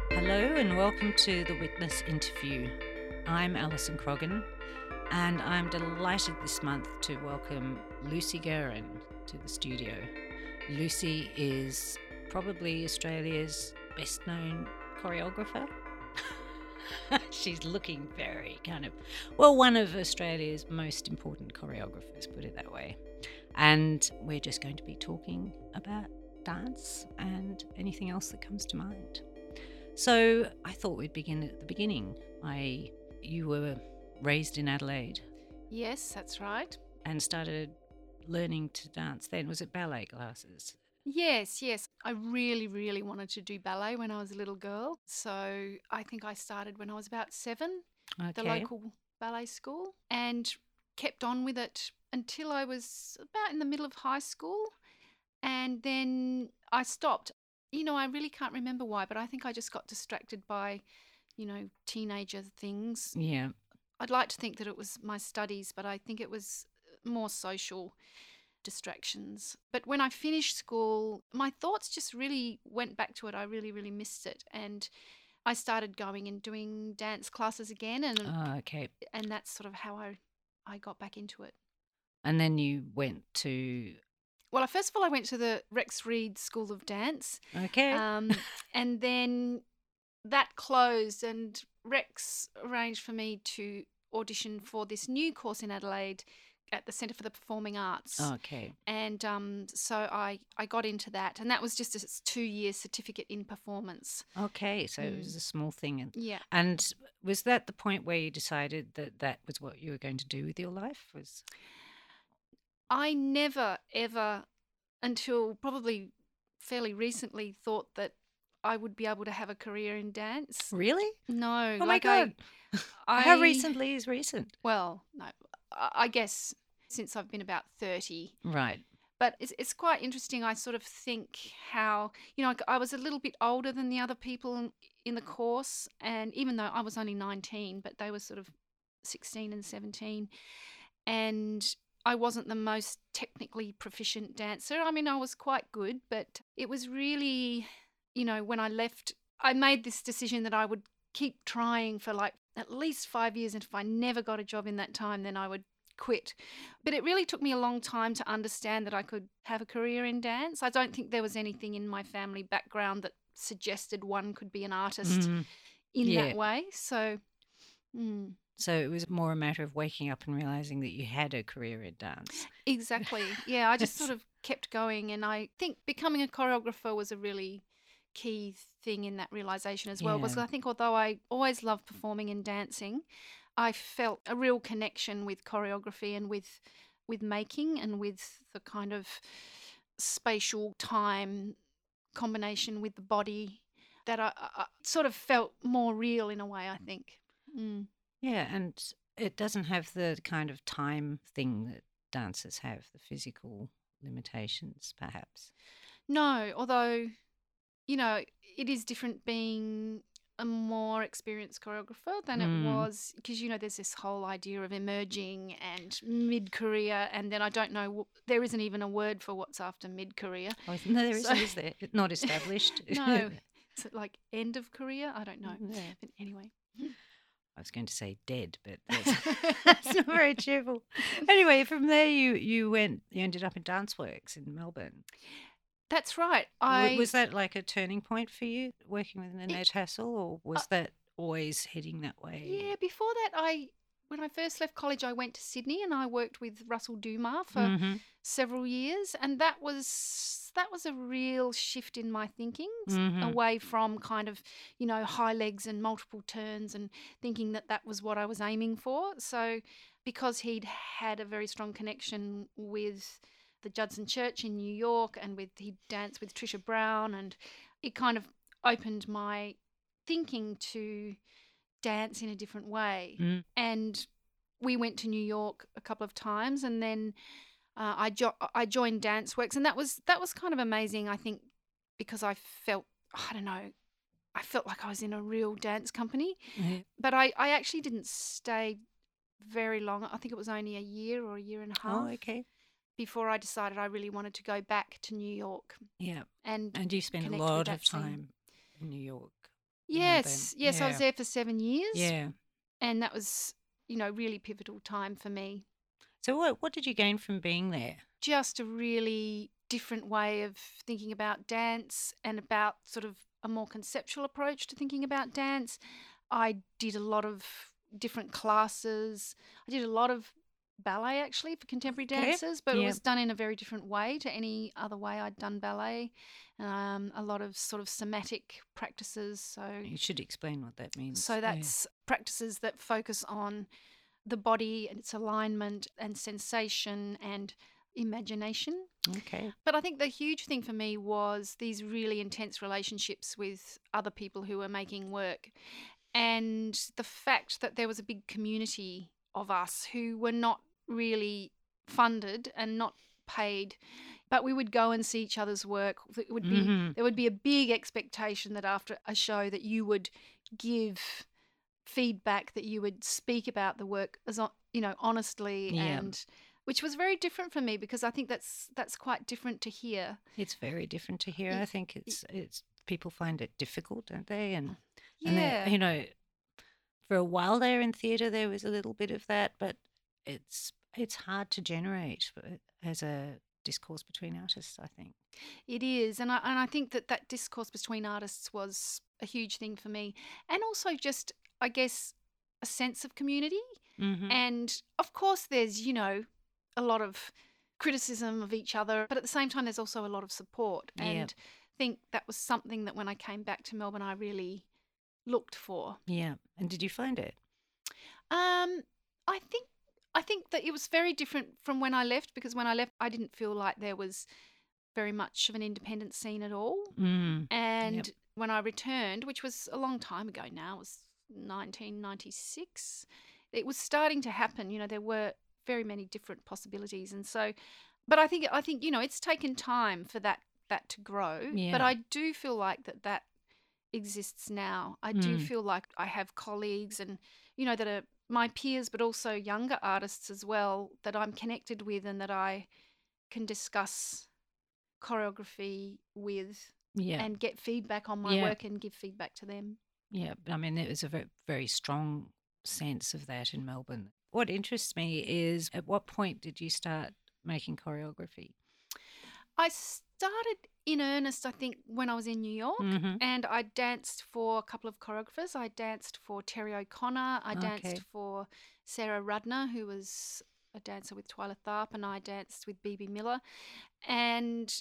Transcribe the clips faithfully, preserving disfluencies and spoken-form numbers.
Hello and welcome to the Witness Interview. I'm Alison Croggan and I'm delighted this month to welcome Lucy Guerin to the studio. Lucy is probably Australia's best known choreographer. She's looking very kind of, well, one of Australia's most important choreographers, put it that way. And we're just going to be talking about dance and anything else that comes to mind. So I thought we'd begin at the beginning. I, you were raised in Adelaide Yes, that's right. and started learning to dance then. Was it ballet classes? Yes, yes. I really, really wanted to do ballet when I was a little girl. So I think I started when I was about seven, the Okay. local ballet school, and kept on with it until I was about in the middle of high school. And then I stopped. You know, I really can't remember why, but I think I just got distracted by, you know, teenager things. Yeah. I'd like to think that it was my studies, but I think it was more social distractions. But when I finished school, my thoughts just really went back to it. I really, really missed it. And I started going and doing dance classes again, and Oh, okay. and that's sort of how I I got back into it. And then you went to, Well, first of all, I went to the Rex Reed School of Dance, okay. um, and then that closed, and Rex arranged for me to audition for this new course in Adelaide at the Centre for the Performing Arts. Okay. And um, so I, I got into that, and that was just a two-year certificate in performance. Okay. So it Mm. was a small thing. And, Yeah. and was that the point where you decided that that was what you were going to do with your life? Was I never, ever, until probably fairly recently, thought that I would be able to have a career in dance. Really? No. Oh my like I, God. I, How recently is recent? Well, no, I I guess since I've been about thirty. Right. But it's, it's quite interesting. I sort of think how, you know, I was a little bit older than the other people in, in the course. And even though I was only nineteen, but they were sort of sixteen and seventeen. And I wasn't the most technically proficient dancer. I mean, I was quite good, but it was really, you know, when I left, I made this decision that I would keep trying for like at least five years. And if I never got a job in that time, then I would quit. But it really took me a long time to understand that I could have a career in dance. I don't think there was anything in my family background that suggested one could be an artist Mm, in yeah. that way. So, mm, So it was more a matter of waking up and realizing that you had a career in dance. exactly. Yeah, I just sort of kept going. And I think becoming a choreographer was a really key thing in that realization as well. Because Yeah. I think although I always loved performing and dancing, I felt a real connection with choreography and with with making and with the kind of spatial time combination with the body that I, I I sort of felt more real in a way, I think. Mm. Yeah, and it doesn't have the kind of time thing that dancers have, the physical limitations, perhaps. No, although, you know, it is different being a more experienced choreographer than it Mm. was because, you know, there's this whole idea of emerging and mid-career, and then I don't know, wh- there isn't even a word for what's after mid-career. Oh, no, there So- isn't, is there? It's not established. No, is it like end of career? I don't know. Yeah. But anyway. I was going to say dead, but that's, that's not very cheerful. Anyway, from there you you went, you ended up in Danceworks in Melbourne. That's right. W- I Was that like a turning point for you, working with It- Nanette Hassel, or was uh, that always heading that way? Yeah, before that, I when I first left college, I went to Sydney and I worked with Russell Dumas for Mm-hmm. several years, and that was that was a real shift in my thinking s- Mm-hmm. away from kind of, you know, high legs and multiple turns and thinking that that was what I was aiming for. So because he'd had a very strong connection with the Judson Church in New York, and with he danced with Trisha Brown, and it kind of opened my thinking to dance in a different way. Mm. And we went to New York a couple of times, and then uh, I jo- I joined Danceworks, and that was that was kind of amazing. I think because I felt I don't know, I felt like I was in a real dance company, Yeah. but I I actually didn't stay very long. I think it was only a year or a year and a half Oh, okay. before I decided I really wanted to go back to New York Yeah. and And you spent a connect with lot that of scene. time in New York. Yes, yes, I was Yeah. there for seven years, Yeah. and that was, you know, really pivotal time for me. So what what did you gain from being there? Just a really different way of thinking about dance and about sort of a more conceptual approach to thinking about dance. I did a lot of different classes. I did a lot of ballet actually for contemporary Okay. dancers, but it Yeah. was done in a very different way to any other way I'd done ballet. Um, a lot of sort of somatic practices. So, You should explain what that means. so Yeah. that's practices that focus on the body and its alignment and sensation and imagination. Okay. But I think the huge thing for me was these really intense relationships with other people who were making work, and the fact that there was a big community of us who were not really funded and not paid, but we would go and see each other's work. It would be Mm-hmm. there would be a big expectation that after a show that you would give feedback, that you would speak about the work as hon- you know honestly, Yeah. and which was very different for me because I think that's that's quite different to hear. It's very different to hear. Y- I think y- it's it's people find it difficult, don't they? And and they, Yeah, you know, for a while there in theatre, there was a little bit of that, but it's it's hard to generate uh, as a discourse between artists, I think. it is, and I and I think that that discourse between artists was a huge thing for me, and also just I guess a sense of community. Mm-hmm. And of course, there's you know a lot of criticism of each other, but at the same time, there's also a lot of support. Yeah. And I think that was something that when I came back to Melbourne, I really looked for. Yeah. And did you find it? Um, I think I think that it was very different from when I left, because when I left, I didn't feel like there was very much of an independent scene at all. Mm. And Yep. when I returned, which was a long time ago now, it was nineteen ninety-six, it was starting to happen. You know, there were very many different possibilities, and so, but I think I think you know it's taken time for that that to grow. But Yeah. I do feel like that that exists now. I do Mm. feel like I have colleagues and, you know, that are my peers, but also younger artists as well, that I'm connected with and that I can discuss choreography with Yeah. and get feedback on my Yeah. work and give feedback to them. Yeah. I mean, there was a very, very strong sense of that in Melbourne. What interests me is at what point did you start making choreography? I started in earnest, I think, when I was in New York, Mm-hmm. and I danced for a couple of choreographers. I danced for Terry O'Connor. I danced Okay. for Sarah Rudner, who was a dancer with Twyla Tharp, and I danced with B B Miller. And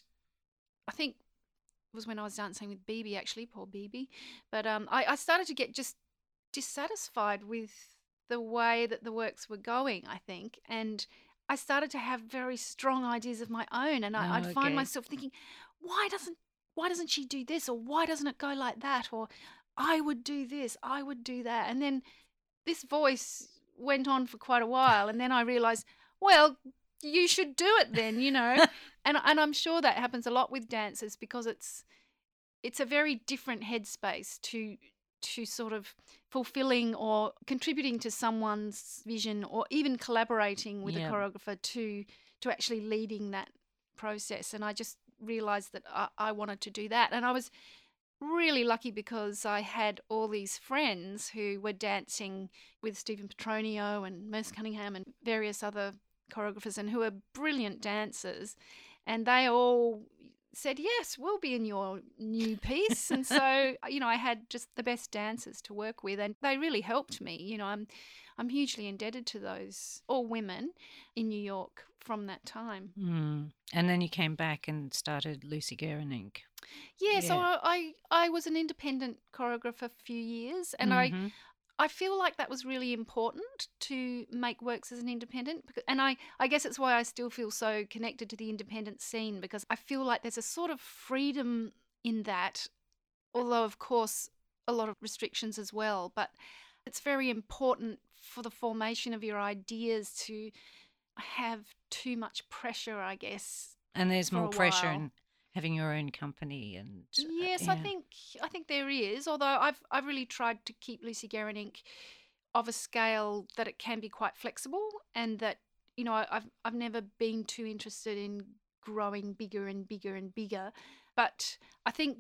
I think it was when I was dancing with B B, actually, poor B B. But um, I, I started to get just dissatisfied with the way that the works were going, I think. And I started to have very strong ideas of my own, and I, Oh, I'd find okay. myself thinking, why doesn't why doesn't she do this, or why doesn't it go like that, or I would do this, I would do that. And then this voice went on for quite a while, and then I realized, well, you should do it then, you know. and and I'm sure that happens a lot with dancers, because it's it's a very different headspace to to sort of fulfilling or contributing to someone's vision, or even collaborating with a Yeah. choreographer to to actually leading that process. And I just realized that I, I wanted to do that, and I was really lucky because I had all these friends who were dancing with Stephen Petronio and Merce Cunningham and various other choreographers, and who are brilliant dancers, and they all said, yes, we'll be in your new piece. And so, you know, I had just the best dancers to work with, and they really helped me. You know, I'm I'm hugely indebted to those, all women in New York from that time. Mm. And then you came back and started Lucy Guerin Incorporated. Yeah, so Yeah. I I I was an independent choreographer for a few years, and I Mm-hmm. I feel like that was really important to make works as an independent. becau- And I, I guess it's why I still feel so connected to the independent scene, because I feel like there's a sort of freedom in that, although, of course, a lot of restrictions as well. But it's very important for the formation of your ideas to have too much pressure, I guess, And there's for more a pressure while. in having your own company and uh, Yes, I yeah. think I think there is. Although I've I've really tried to keep Lucy Guerin Incorporated of a scale that it can be quite flexible, and that, you know, I- I've I've never been too interested in growing bigger and bigger and bigger. But I think that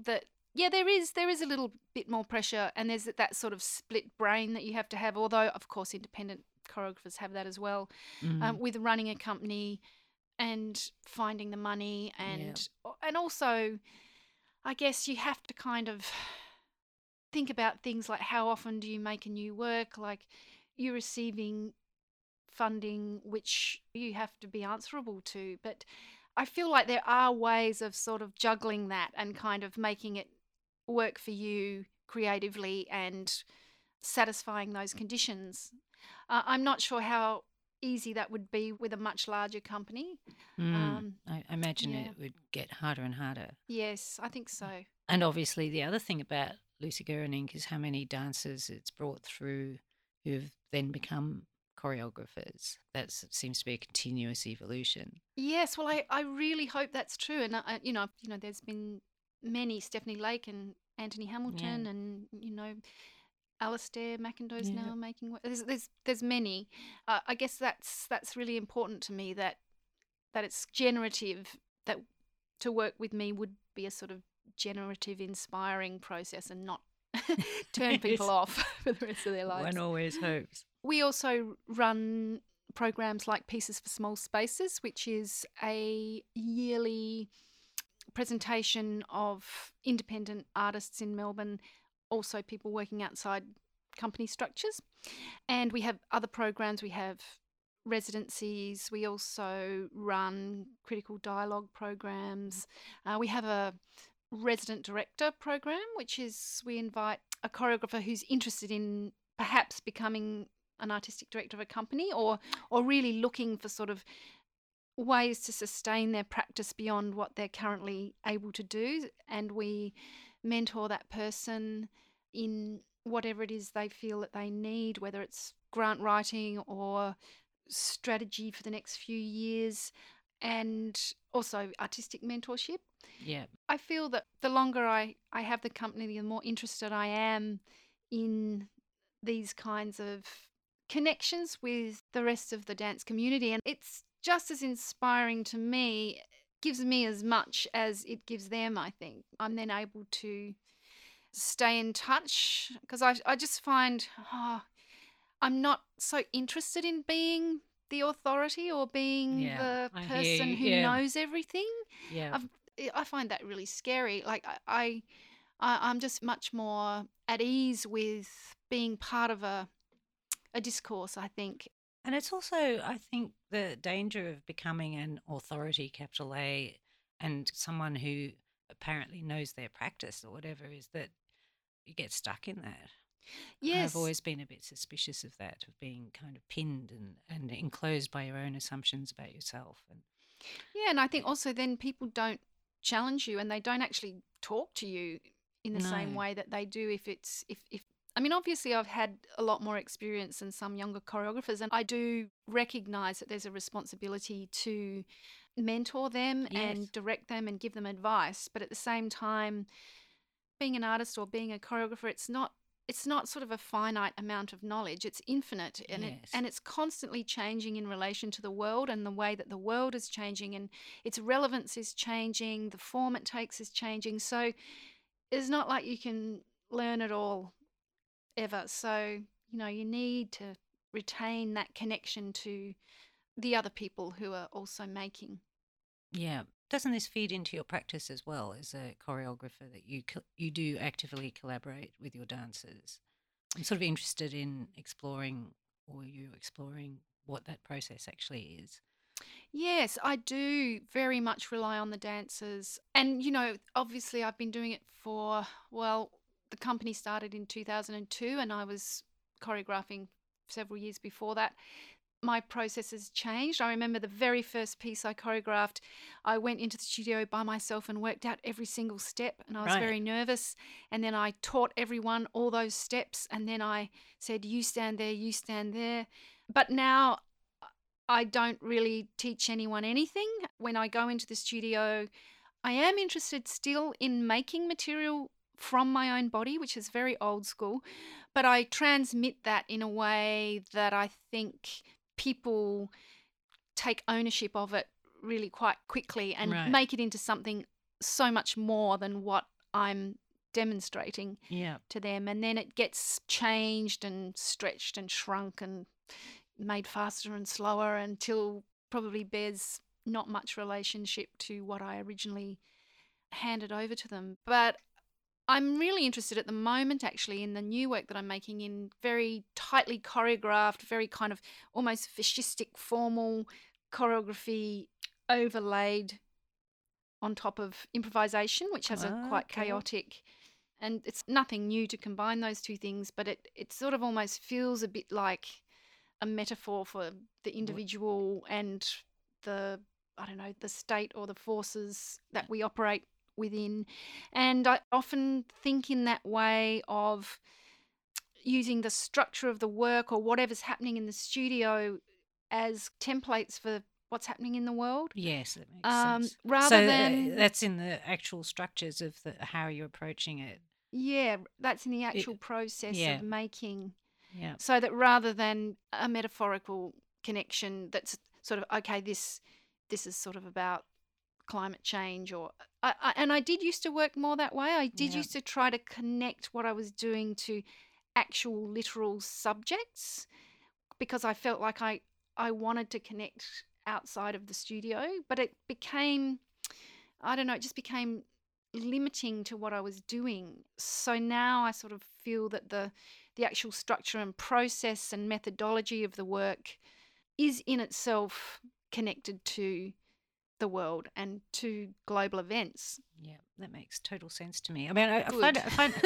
Yeah, there is there is a little bit more pressure, and there's that, that sort of split brain that you have to have. Although, of course, independent choreographers have that as well, um, Mm. with running a company and finding the money, Yeah. and and also, I guess you have to kind of think about things like how often do you make a new work, like you're receiving funding which you have to be answerable to. But I feel like there are ways of sort of juggling that and kind of making it work for you creatively and satisfying those conditions. Uh, I'm not sure how easy that would be with a much larger company. Mm. Um, I I imagine yeah, it would get harder and harder. yes, I think so. And obviously, the other thing about Lucy Guerin Incorporated is how many dancers it's brought through who've then become choreographers. That seems to be a continuous evolution. Yes, well, I, I really hope that's true. And, I, you know, you know, there's been many, Stephanie Lake and Anthony Yeah. Hamilton and, you know, Alistair McIndoe's Yeah. now making wo- there's there's there's many. Uh, I guess that's that's really important to me, that that it's generative, that to work with me would be a sort of generative, inspiring process and not turn people Yes. off for the rest of their One lives. always hopes. We also run programs like Pieces for Small Spaces, which is a yearly presentation of independent artists in Melbourne, also people working outside company structures. And we have other programs. We have residencies. We also run critical dialogue programs. Uh, we have a resident director program, which is we invite a choreographer who's interested in perhaps becoming an artistic director of a company, or or really looking for sort of ways to sustain their practice beyond what they're currently able to do. And we mentor that person in whatever it is they feel that they need, whether it's grant writing or strategy for the next few years, and also artistic mentorship. Yeah. I feel that the longer I, I have the company, the more interested I am in these kinds of connections with the rest of the dance community. And it's just as inspiring to me, gives me as much as it gives them, I think. I'm then able to stay in touch because I, I just find oh, I'm not so interested in being the authority or being Yeah. the I hear person you. who Yeah. knows everything. Yeah. I've, I find that really scary. Like I, I, I- I'm just much more at ease with being part of a, a discourse, I think. And it's also, I think, the danger of becoming an authority, capital A, and someone who apparently knows their practice or whatever is that you get stuck in that. I've Yes, always been a bit suspicious of that, of being kind of pinned and, and enclosed by your own assumptions about yourself. And yeah, and I think also then people don't challenge you and they don't actually talk to you in the same no, way that they do if it's if if I mean, obviously I've had a lot more experience than some younger choreographers, and I do recognize that there's a responsibility to mentor them yes, and direct them and give them advice, but at the same time, being an artist or being a choreographer, it's not it's not sort of a finite amount of knowledge. It's infinite, and it yes, and it's constantly changing in relation to the world and the way that the world is changing, and its relevance is changing, the form it takes is changing. So it's not like you can learn it all ever. So, you know, you need to retain that connection to the other people who are also making. yeah. Doesn't this feed into your practice as well as a choreographer that you co- you do actively collaborate with your dancers? I'm sort of interested in exploring, or you exploring what that process actually is. Yes, I do very much rely on the dancers. And, you know, obviously I've been doing it for, well, the company started in two thousand two and I was choreographing several years before that. My process has changed. I remember the very first piece I choreographed, I went into the studio by myself and worked out every single step, and I was Right. very nervous. And then I taught everyone all those steps, and then I said, you stand there, you stand there. But now I don't really teach anyone anything. When I go into the studio, I am interested still in making material from my own body, which is very old school, but I transmit that in a way that I think people take ownership of it really quite quickly and Right. make it into something so much more than what I'm demonstrating Yeah. to them, and then it gets changed and stretched and shrunk and made faster and slower until probably bears not much relationship to what I originally handed over to them. But I'm really interested at the moment actually in the new work that I'm making in very tightly choreographed, very kind of almost fascistic formal choreography overlaid on top of improvisation, which has a quite Okay. chaotic, and it's nothing new to combine those two things, but it, it sort of almost feels a bit like a metaphor for the individual and the, I don't know, the state or the forces that we operate within. And I often think in that way of using the structure of the work or whatever's happening in the studio as templates for what's happening in the world. Yes, that makes Um, sense. rather So uh, than, that's in the actual structures of the, how you're approaching it. yeah, that's in the It- actual process yeah. of making, Yeah. so that rather than a metaphorical connection that's sort of, okay, this this is sort of about climate change, or I, I, and I did used to work more that way. I did Yeah. used to try to connect what I was doing to actual literal subjects, because I felt like I I wanted to connect outside of the studio, but it became, I don't know, it just became limiting to what I was doing. So now I sort of feel that the the actual structure and process and methodology of the work is in itself connected to the world and to global events. Yeah, that makes total sense to me. I mean, I, I Good. find it, I find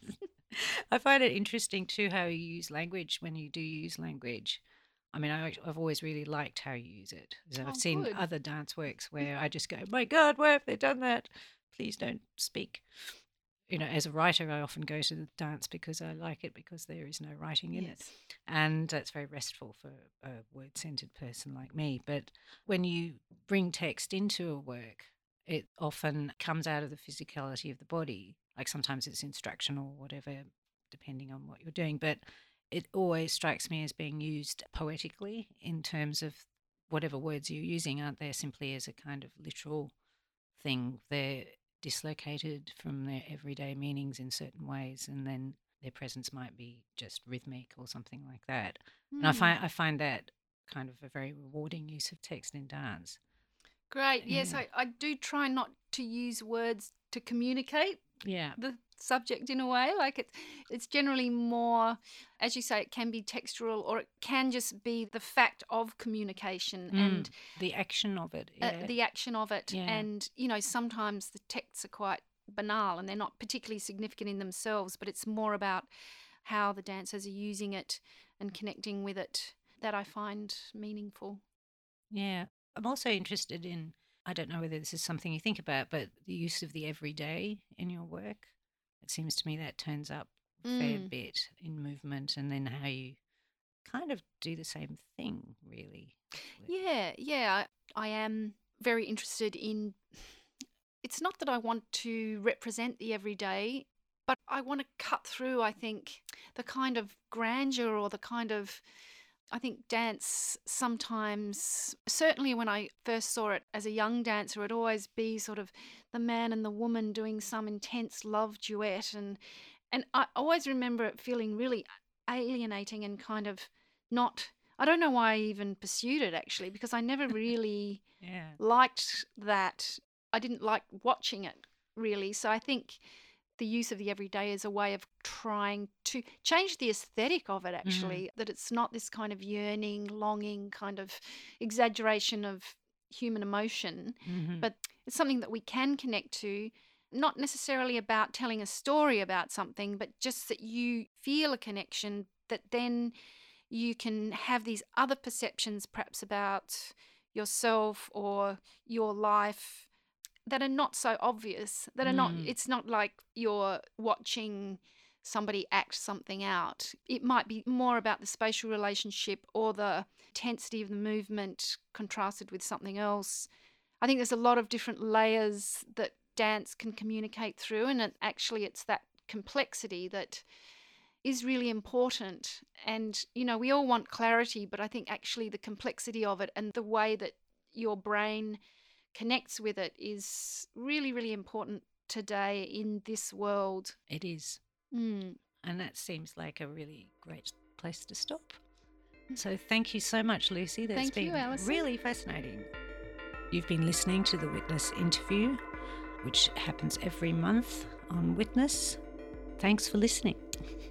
I find it interesting too how you use language when you do use language. I mean, I, I've always really liked how you use it. 'Cause I've Oh, seen good. other dance works where I just go, "My God, why have they done that? Please don't speak." You know, as a writer, I often go to the dance because I like it because there is no writing in it. Yes. And that's very restful for a word centered person like me. But when you bring text into a work, it often comes out of the physicality of the body. Like sometimes it's instructional or whatever, depending on what you're doing. But it always strikes me as being used poetically in terms of whatever words you're using aren't there simply as a kind of literal thing. They're dislocated from their everyday meanings in certain ways, and then their presence might be just rhythmic or something like that. And I Mm. find I find that kind of a very rewarding use of text in dance. Great. Yes, Yeah. I, I do try not to use words to communicate Yeah. the subject in a way. Like it's it's generally more, as you say, it can be textural, or it can just be the fact of communication Mm, and the action of it. uh, Yeah. the action of it. Yeah. And you know, sometimes the texts are quite banal and they're not particularly significant in themselves, but it's more about how the dancers are using it and connecting with it that I find meaningful. Yeah. I'm also interested in, I don't know whether this is something you think about, but the use of the everyday in your work. It seems to me that turns up a fair Mm. bit in movement, and then how you kind of do the same thing, really. Yeah, yeah, I, I am very interested in. It's not that I want to represent the everyday, but I want to cut through, I think, the kind of grandeur or the kind of. I think dance sometimes, certainly when I first saw it as a young dancer, it'd always be sort of the man and the woman doing some intense love duet. And, and I always remember it feeling really alienating and kind of not. I don't know why I even pursued it actually, because I never really Yeah. liked that. I didn't like watching it really. So I think the use of the everyday is a way of trying to change the aesthetic of it, actually, that it's not this kind of yearning, longing kind of exaggeration of human emotion, Mhm. but it's something that we can connect to, not necessarily about telling a story about something, but just that you feel a connection, that then you can have these other perceptions perhaps about yourself or your life that are not so obvious, that are not, Mm. it's not like you're watching somebody act something out. It might be more about the spatial relationship or the intensity of the movement contrasted with something else. I think there's a lot of different layers that dance can communicate through, and it, actually it's that complexity that is really important. And, you know, we all want clarity, but I think actually the complexity of it and the way that your brain connects with it is really, really important today in this world. It is. Mm. And that seems like a really great place to stop. So thank you so much, Lucy. That's Thank been you, Alison. really fascinating. You've been listening to the Witness interview, which happens every month on Witness. Thanks for listening.